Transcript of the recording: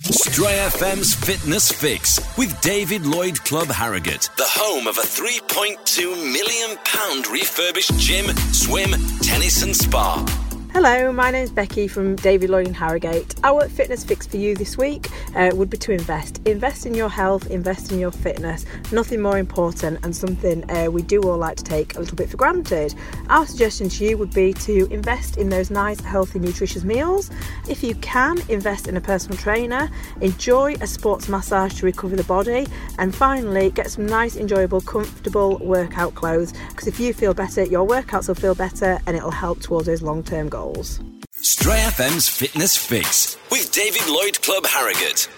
Stray FM's Fitness Fix with David Lloyd Club Harrogate, the home of a £3.2 million refurbished gym, swim, tennis and spa. Hello, my name's Becky from David Lloyd and Harrogate. Our fitness fix for you this week would be to invest. Invest in your health, invest in your fitness. Nothing more important and something we do all like to take a little bit for granted. Our suggestion to you would be to invest in those nice, healthy, nutritious meals. If you can, invest in a personal trainer. Enjoy a sports massage to recover the body. And finally, get some nice, enjoyable, comfortable workout clothes. Because if you feel better, your workouts will feel better and it'll help towards those long-term goals. Stray FM's Fitness Fix with David Lloyd Club Harrogate.